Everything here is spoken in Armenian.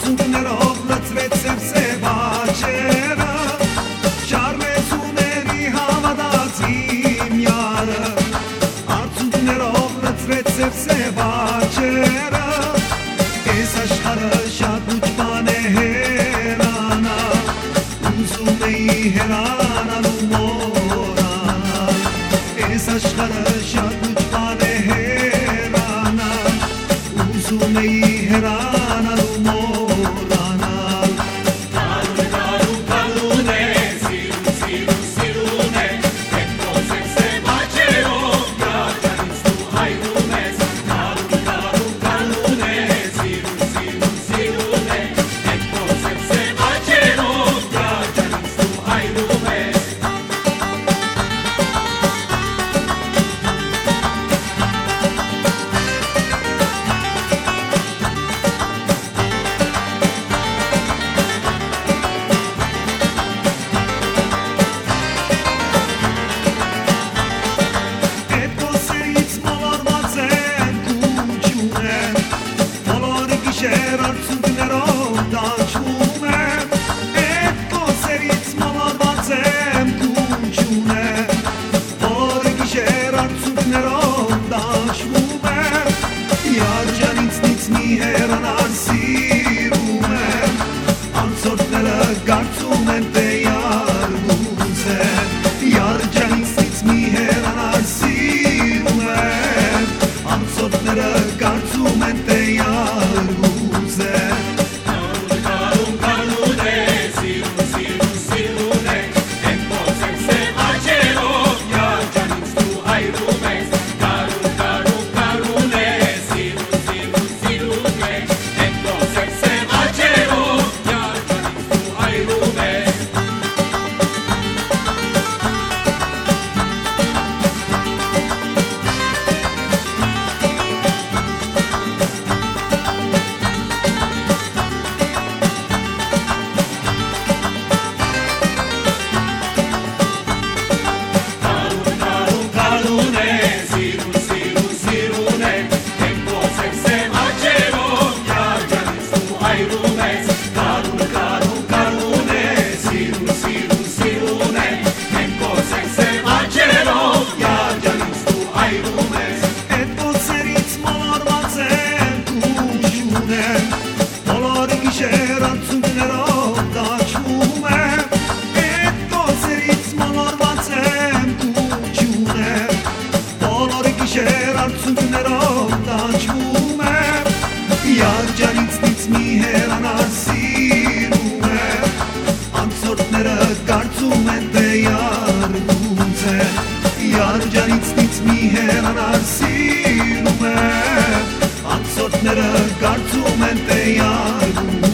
Արցունքներով լցրեցև սևաչերը, Շարմեսուների հավատաց իմ յարը, Արցունքներով լցրեցև սևաչերը, Ես աշխարհը շատ ուչ բան է հեռանալ, Ուզում էի հեռանալ ու մոռանալ, Ես աշխարհը շատ ուչ բան է հեռանալ, Ուզում էի հեռանալ ու մոռանալ Կարուն, կարուն, կարուն է, սիրուն, սիրուն, սիրուն է Եկ կոզեք սևաչերով, գարջանից դու հայրում ես Կարուն, կարուն, կարուն է, սիրուն, սիրուն, սիրուն է Եկ կոզեք սևաչերով, գարջանից դու հայրում ես Արցունքներով դաշում եմ, Էդ կոսերից մոլորված եմ կուչում եմ, Որ գիշեր արցունքներով դաշում եմ, Յարջան ինձնից մի հեռանալ սիրում եմ, Անցորդները կարծում են թե յարգուց եմ, Յարջան ինձնից մի հեռանալ սիրում եմ, Անցորդները կարծում են թե յարգուց եմ Կարուն, կարուն, կարուն է, սիրուն, սիրուն, սիրուն է Եկ կոզեք սևաչերով, յարջանից դու հայրում ես Կարուն, կարուն, կարուն է, սիրուն, սիրուն, սիրուն է Եկ կոզեք սևաչերով, յարջանից դու հայրում ես Կարուն է, սիրուն, սիրուն, սիրուն է Եկ կոզեք սևաչերով, յարջանից դու հայրում ես Կարուն, կարուն, կարուն է, սիրուն, սիրուն, սիրուն է Եկ կոզեք սևաչերով, յարջանից դու հայրում ես Էդ ոսերից մոլորված եմ կուչում եմ, Բոլոր գիշեր արցունքներով դաշում եմ, Էդ ոսերից մոլորված եմ կուչում եմ, Բոլոր գիշեր արցունքներով դաշում եմ, Յարջան ինձնից մի հեռանալ սիրում եմ, Անցորդները կարծում են թե յարգուց եմ, Յարջան ինձնից մի հեռանալ սիրում եմ, Անցորդները կարծում են թե յարգուց